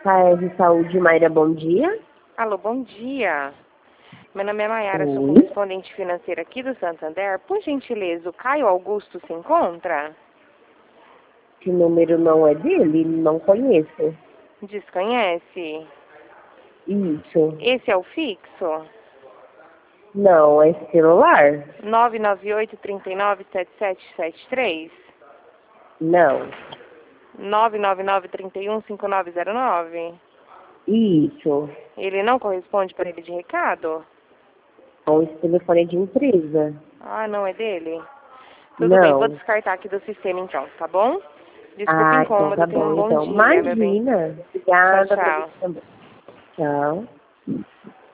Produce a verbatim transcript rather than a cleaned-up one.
K R Saúde, Mayra, bom dia. Alô, bom dia. Meu nome é Mayara, sou Oi. correspondente financeira aqui do Santander. Por gentileza, o Caio Augusto se encontra? Esse número não é dele? Não conheço. Desconhece? Isso. Esse é o fixo? Não, é celular? nove nove oito, três nove, sete sete sete três? Não. nove nove nove, três um, cinco nove zero nove? Isso. Ele não corresponde para ele de recado? Não, esse telefone é de empresa. Ah, não é dele? Tudo bem, vou Não. descartar aqui do sistema então, tá bom? Desculpa o Ah, então incômodo, tá tenha bom. um bom Então, dia, meu bem. imagina. Tchau, Obrigada pra você tchau. também. Tchau.